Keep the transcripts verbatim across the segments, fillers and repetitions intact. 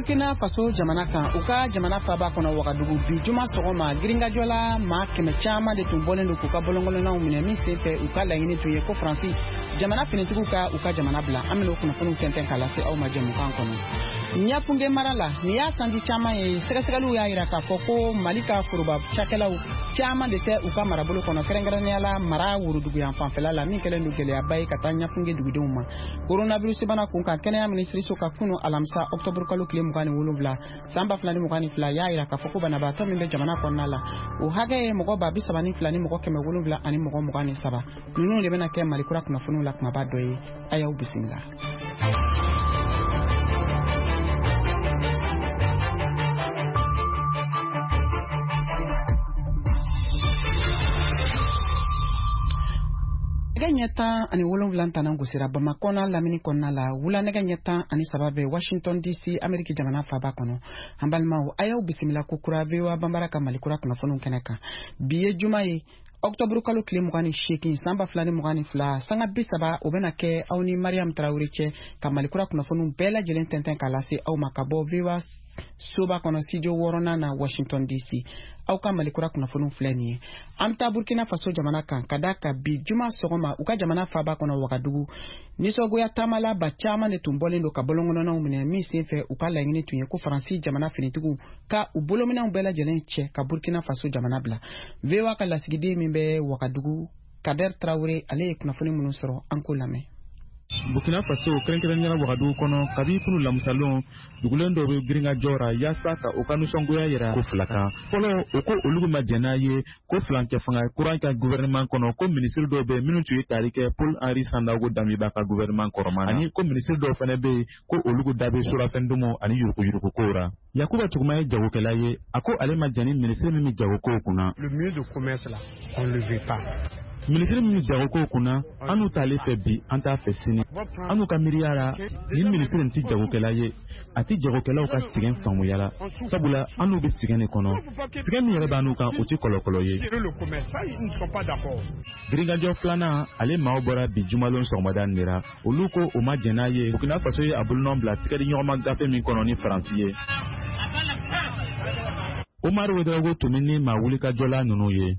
Burkina Faso jamana kan u ka jamana faba kɔnɔ Wagadugu bi juma sɔgɔma giringajola maa kɛmɛ caman de tun bɔlen don k'u ka bɔlɔngɔlɔnaw minɛ min senfɛ u ka laɲini tun ye ko Faransi jamana finitigiw ka u ka jamana bila an bɛna o kunnafoniw tɛntɛn k'a lase aw ma jɛmukan kɔnɔ. Ɲafunge mara la ni y'a sanji caman ye sɛgɛsɛgɛliw y'a jira k'a fɔ ko Mali ka foroba cakɛlaw caman de tɛ u ka marabolo kɔnɔ kɛrɛnkɛrɛnnenya la mara Worodugu yan fanfɛla la min kɛlen don gɛlɛyaba ye ka taa Ɲafunge dugudenw ma. Coronavirus bana kun kan kɛnɛya minisiriso ka kunu alamisa octobre kalo tile mugan ni wolonwula san ba fila ni mugan ni fila y'a jira k'a fɔ ko banabaatɔ min bɛ jamana kɔnɔna la o hakɛ ye mɔgɔ ba bi saba ni fila ni mɔgɔ kɛmɛ wolonwula ani mɔgɔ mugan ni saba ninnu de bɛna kɛ Malikura kunnafoniw la kumaba dɔ ye a y'aw bisimila. Nɛgɛ ɲɛ tan ani wolonwula ntɛnɛn gosira Bamakɔ n'a lamini kɔnɔna la wula nɛgɛ ɲɛ tan ani saba bɛ Washington D C Amérique jamana faaba kɔnɔ an balimaw a y'aw bisimila ko kura V O A banbara ka Malikura kunnafoniw kɛnɛ kan bi ye juma ye octobre kalo tile mugan ni seegin san ba fila ni mugan ni fila sanga bi saba o bɛna kɛ aw ni Mariam Tarawele cɛ ka Malikura kunnafoniw bɛɛ lajɛlen tɛntɛn k'a lase aw ma ka bɔ V O A soba kɔnɔ studio wɔɔrɔnan na Washington D C aw ka Malikura kunnafoniw filɛ nin ye an taa Burkina Faso jamana kan ka da ka bi juma sɔgɔma u ka jamana faaba kɔnɔ Wagadugu nisɔngoya taamala ba caman de tun bɔlen don ka bɔlɔngɔnɔnaw minɛ min senfɛ u ka laɲini tun ye ko Faransi jamana finitigiw ka u bolominɛw bɛɛ lajɛlen cɛ ka Burkina Faso jamana bila. V O A ka lasigiden min bɛ Wagadugu Kader Traoré ale ye kunnafoni minnu sɔrɔ an ko lamɛn. Burkina Faso kɛrɛnkɛrɛnnenya Wagadugu kɔnɔ kabi kunu lamusalon dugulen dɔ bɛ giringa jɔra yaasa ka u ka nisɔngoya yira ko fila kan fɔlɔ u ko olu ma jɛn n'a ye ko filancɛ fanga kuran ka gouvernement kɔnɔ ko minisiri dɔw bɛ minnu tun ye tari kɛ Paul Henri Sandaogo Damiba ka gouvernement kɔrɔma ani ko minisiri dɔw fana bɛ yen ko olu da bɛ surafɛndomo ani yuruguyurugu kow ra. Yakuba Tuguma ye jagokɛla ye a ko ale ma jɛn ni minisiri min bɛ jagokow kunna. Le ministre du commerce là on le veut pas. Minisiri min jagokow kunna an n'u t'ale fɛ bi an t'a fɛ sini an n'u ka miiriya la ni minisiri tɛ jagokɛla ye a tɛ jagokɛlaw ka sɛgɛn faamuya la sabula an n'u bɛ sɛgɛn de kɔnɔ sɛgɛn min yɛrɛ b'a n'u kan o tɛ kɔlɔkɔlɔ ye. Giringajɔ filanan ale maaw bɔra bi jumalon sɔgɔmada nin de la olu ko o ma jɛn n'a ye Burkina Faso ye a bolonɔ bila tigɛdi ɲɔgɔnma gafe min kɔnɔ ni Faransi ye. Umaru Ouedraogo tun ni maa wulikajɔla ninnu ye.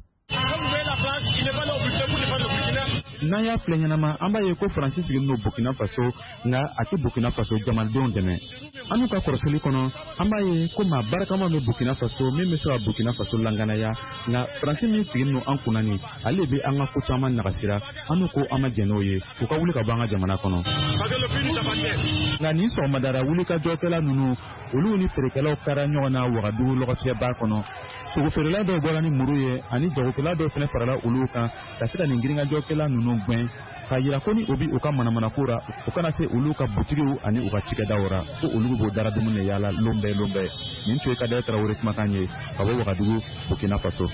N'an y'a filɛ ɲɛnama an b'a ye ko Faransi sigilen don Burkina Faso nka a tɛ Burkina Faso jamanadenw dɛmɛ. An n'u ka kɔrɔsili kɔnɔ an b'a ye ko maa barikama bɛ Burkina Faso min bɛ se ka Burkina Faso langanaya nka Faransi min sigilen don an kunna nin ale bɛ an ka ko caman nagasira an n'u ko an ma jɛn n'o ye u ka wuli ka bɔ an ka jamana kɔnɔ. Nka nin sɔgɔmadara wulikajɔkɛla ninnu olu ni feerekɛlaw kara ɲɔgɔn na Wagadugu lɔgɔfiyɛba kɔnɔ. Sogofeerela dɔw bɔra ni muru ye ani jagokɛla dɔw fana farala olu kan ka se ka nin giringajɔkɛla ninnu gɛn k'a jira ko ni o bi u ka manamanako ra u kana se olu ka butigiw ani u ka cikɛdaw ra ko olu b'o dara dumuni de yaala lon bɛɛ lon bɛɛ. Nin tun ye Kader Traoré kumakan ye ka bɔ Wagadugu Burkina Faso.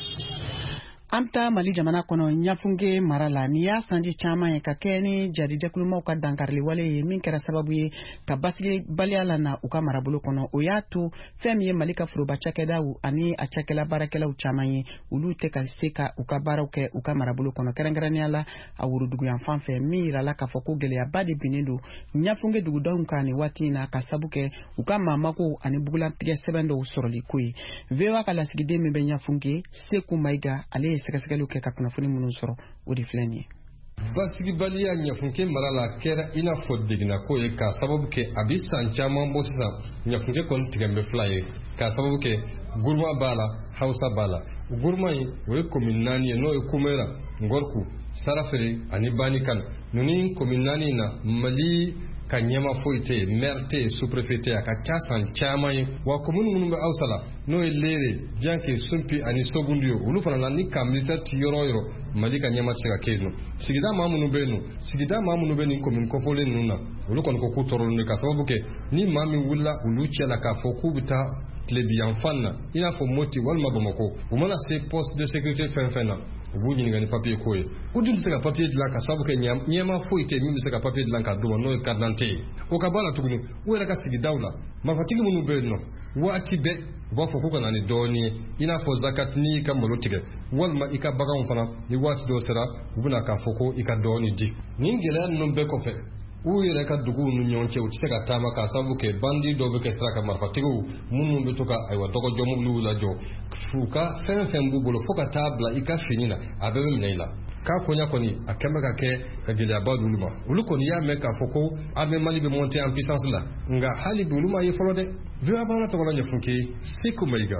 An taa Mali jamana kɔnɔ Ɲafunge mara la ni y'a sanji caman ye ka kɛ ni jadijɛkulumaw ka dankarili wale ye min kɛra sababu ye ka basigi baliya la na u ka marabolo kɔnɔ o y'a to fɛn min ye Mali ka foroba cakɛdaw ani a cakɛla baarakɛlaw caman ye olu tɛ ka se ka u ka baaraw kɛ u ka marabolo kɔnɔ kɛrɛnkɛrɛnnenya la a Worodugu yan fan fɛ min yirala k'a fɔ ko gɛlɛyaba de binnen don Ɲafunge dugudenw kan nin waati in na ka sabu kɛ u ka maamakow ani bugulantigɛ sɛbɛn dɔw sɔrɔli ko ye. V O A ka lasigiden min bɛ Ɲafunge Seku Mayiga ale ye sɛgɛsɛgɛliw kɛ ka kunnafoni minnu sɔrɔ o de filɛ nin ye. Basigibaliya Ɲafunge mara la kɛra i n'a fɔ degina ko ye k'a sababu kɛ a bi san caman bɔ sisan Ɲafunge kɔni tigɛ bɛ fila ye k'a sababu kɛ Guruma b'a la Hausa b'a la. Guruma in o ye commune naani ye n'o ye Kumera, Ngorku, Sarafere ani Banikan. Ninnu commune naani na Mali ka ɲɛma foyi tɛ yen maire tɛ yen sous-préfet tɛ yen a ka ca san caman ye wa commune minnu bɛ Hausa la n'o ye Lere, Dianke, Sumpi ani Sogundu ye olu fana la ni ka militaire ti yɔrɔ o yɔrɔ Mali ka ɲɛma tɛ se ka kɛ yen nɔ. Sigida maa minnu bɛ yen nɔ sigida maa minnu bɛ nin commune kɔfɔlen ninnu na olu kɔni ko k'u tɔɔrɔlen don ka sababu kɛ ni maa min wulila olu cɛ la k'a fɔ k'u bɛ taa tilebiyan fan na i n'a fɔ Moti walima Bamako u mana se poste de sécurité fɛn fɛn na u b'u ɲininka ni papier ko ye u dun tɛ se ka papier dilan ka sababu kɛ ɲɛma foyi tɛ min bɛ se ka papier dilan k'a d'u ma n'o ye carte d'identité ye o ka bɔ a la tuguni u yɛrɛ ka sigidaw la marifatigi minnu bɛ yen nɔ waati bɛɛ u b'a fɔ k'u ka na ni dɔɔnin ye i n'a fɔ zakat ni i ka malo tigɛ walima i ka baganw fana ni waati dɔw sera u bɛna k'a fɔ ko i ka dɔɔnin di nin gɛlɛya ninnu bɛɛ kɔfɛ u yɛrɛ ka duguw ni ɲɔgɔn cɛ u tɛ se ka taama k'a sababu kɛ bandi dɔw bɛ kɛ sira kan marifatigiw minnu bɛ to ka ayiwa dɔgɔjɔ mobiliw lajɔ u ka fɛn fɛn b'u bolo fo ka taa bila i ka fini na a bɛɛ bɛ minɛ i la k'a koɲa kɔni a kɛn bɛ ka kɛ gɛlɛyaba d'olu ma olu kɔni y'a mɛn k'a fɔ ko armée Mali bɛ monter en puissance la nka hali bi olu m'a ye fɔlɔ dɛ V O A b'an tɔgɔ la Ɲɛfunke Seko Mayiga.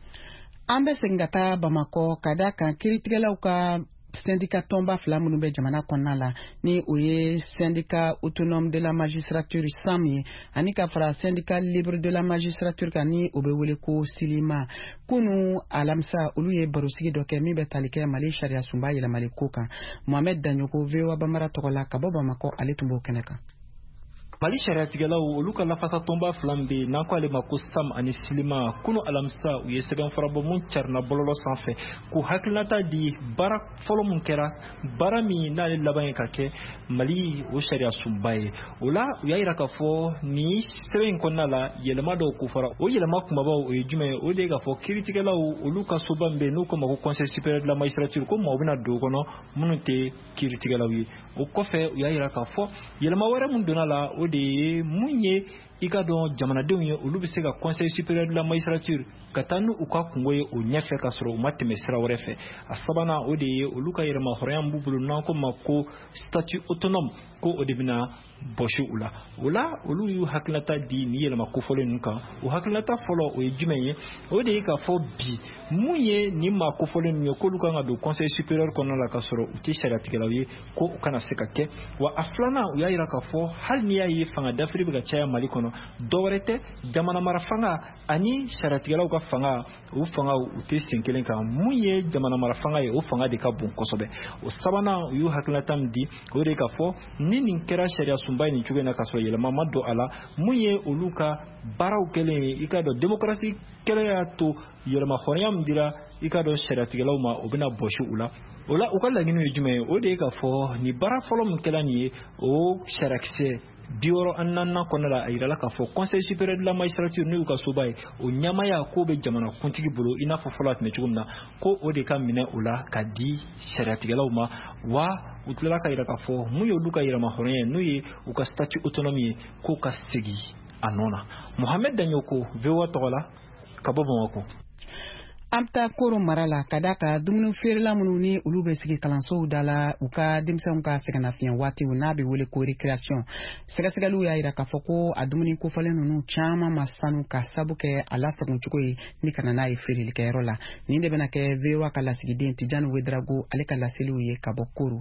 An bɛ segin ka taa Bamakɔ ka da kan kiiritigɛlaw ka syndicat tɔnba fila minnu bɛ jamana kɔnɔna la ni o ye syndicat autonome de la magistrature S A M ye ani ka fara syndicat libre de la magistrature kan ni o bɛ wele ko Silima kunu alamisa olu ye barosigi dɔ kɛ min bɛ tali kɛ Mali sariya sunba yɛlɛmali ko kan Mohamed Danyogo V O A Bambara tɔgɔ la ka bɔ Bamakɔ ale tun b'o kɛnɛ kan. Mali sariyatigɛlaw olu ka lafasa tɔnba fila min bɛ n'an ko ale ma ko S A M ani Silima kunu alamisa u ye sɛbɛn farabɔ mun carina bɔlɔlɔ sanfɛ k'u hakilinata di baara fɔlɔ mun kɛra baara min n'ale laban ye ka kɛ Mali o sariya sunba ye o la u y'a yira k'a fɔ nin sɛbɛn in kɔnɔna la yɛlɛma dɔw ko fɔra o yɛlɛma kumabaw o ye jumɛn ye o de ye k'a fɔ kiiritigɛlaw olu ka soba min bɛ n'u ko ma ko conseil supérieur de la magistrature ko maaw bɛna don o kɔnɔ minnu tɛ kiiritigɛlaw ye o kɔfɛ u y'a yira k'a fɔ yɛlɛma wɛrɛ mun donna la o de ye mun ye i ka dɔn jamanadenw ye olu bɛ se ka conseil supérieur de la magistrature ka taa n'u ka kungo ye o ɲɛfɛ ka sɔrɔ u ma tɛmɛ sira wɛrɛ fɛ a sabanan o de ye olu ka yɛrɛma hɔrɔnya b'u bolo n'an ko ma ko statut autonome ko o de bɛna bɔsi u la o la olu y'u hakilinata di nin yɛlɛma kofɔlen ninnu kan o hakilinata fɔlɔ o ye jumɛn ye o de ye k'a fɔ bi mun ye nin maa kofɔlen ninnu ye k'olu kan ka don conseil supérieur kɔnɔna la ka sɔrɔ u tɛ sariyatigɛlaw ye ko u kana se ka kɛ wa a filanan u y'a yira k'a fɔ hali n'i y'a ye fanga dafiri bɛ ka caya Mali kɔnɔ dɔwɛrɛ tɛ jamana mara fanga ani sariyatigɛlaw ka fanga o fanga u tɛ sen kelen kan mun ye jamana mara fanga ye o fanga de ka bon kosɛbɛ o sabanan u y'u hakilinata min di o de ye k'a fɔ ni nin kɛra sariya sunba ye nin cogo in na ka sɔrɔ yɛlɛma ma don a la mun ye olu ka baaraw kɛlen ye i ka dɔn démocratie kɛlɛ y'a to yɛlɛma hɔrɔnya min dira i ka dɔn sariyatigɛlaw ma o bɛna bɔsi u la o la u ka laɲini ye jumɛn ye o de ye k'a fɔ nin baara fɔlɔ min kɛla nin ye o sariyakisɛ bi wɔɔrɔ ani naaninan kɔnɔna la a yirala k'a fɔ conseil supérieur de la magistrature n'u ka soba ye o ɲamaya k'o bɛ jamana kuntigi bolo i n'a fɔ fɔlɔ a tun bɛ cogo min na ko o de ka minɛ o la ka di sariyatigɛlaw ma wa u tilala ka yira k'a fɔ mun ye olu ka yɛlɛma hɔrɔnya ye n'o ye u ka statut autonome ye k'o ka segin a nɔ na Mohamed Danyogo V O A tɔgɔ la ka bɔ Bamakɔ. An bɛ taa Koro mara la ka da ka dumuni feerela minnu ni olu bɛ sigi kalansow da la u ka denmisɛnw ka sɛgɛnnafiɲɛ waati n'a bɛ wele ko récréation sɛgɛsɛgɛliw y'a jira k'a fɔ ko a dumuni kofɔlen ninnu caman ma sanu ka sabu kɛ a lasagon cogo ye ni ka na n'a ye feerelikɛyɔrɔ la nin de bɛna kɛ V O A ka lasigiden Tijani Wedrago ale ka laseliw ye ka bɔ Koro.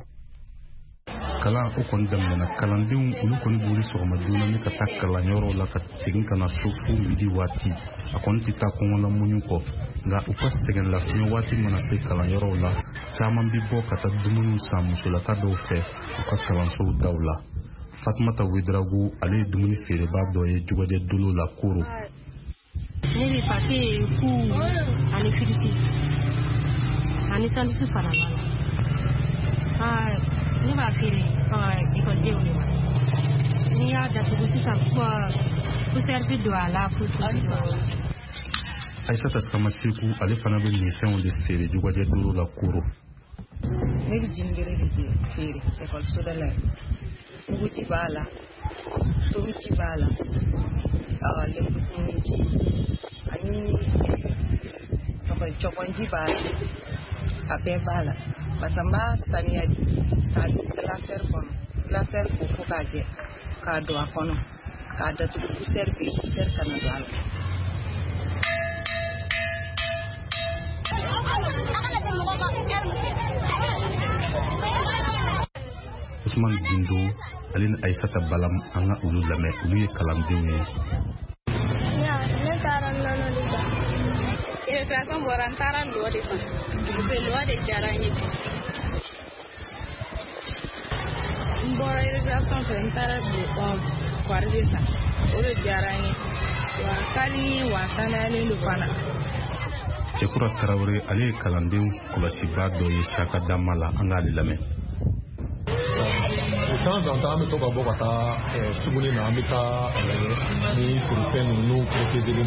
Kalan o kɔni daminɛna kalandenw olu kɔni b'olu sɔgɔma joona ne ka taa kalanyɔrɔw la ka segin ka na so fo midi waati a kɔni tɛ taa kɔngɔ la muɲu kɔ nka u ka sɛgɛn lafiɲɛ waati mana se kalanyɔrɔw la caman bi bɔ ka taa dumuni san musolaka dɔw fɛ u ka kalansow daw la Fatumata Wedrago ale ye dumuni feereba dɔ ye Jugajɛ Dolo la Koro. Ne bɛ papier fu ani firiti ani sandusu fana la ne b'a feere ekɔlidenw de ma n'i y'a datugu sisan poussière bi don a la pour Aïssata Samaseku ale fana bɛ minfɛnw de feere Jugajɛ Dolo la Koro. Ne bɛ jimgere de feere ekɔliso da la muguji b'a la tobici b'a la lenburukumuni ji ani cɔkɔnji b'a la a bɛɛ b'a la parce que n b'a saniya k'a don glacière kɔnɔ glacière ko fo k'a jɛ k'a don a kɔnɔ k'a datugu poussière bɛ yen poussière kana don a la. Usman Gindo ale ni Aïssata Balam an ka olu lamɛn olu ye kalandenw ye. Ne taara nɔnɔ de san. Récréation bɔra n taara lɔ de san. Lɔ de diyara n ye. N bɔra récréation fɛ n taara kwari de san. O de diyara n ye. Wa ka di wa sanuyalen don fana. Cɛkura Tarawele ale ye kalandenw kɔlɔsiba dɔ ye Saka Dama la an k'ale lamɛn. De temps en temps, an bɛ to ka bɔ ka taa suguni na an bɛ taa ni feerefɛn ninnu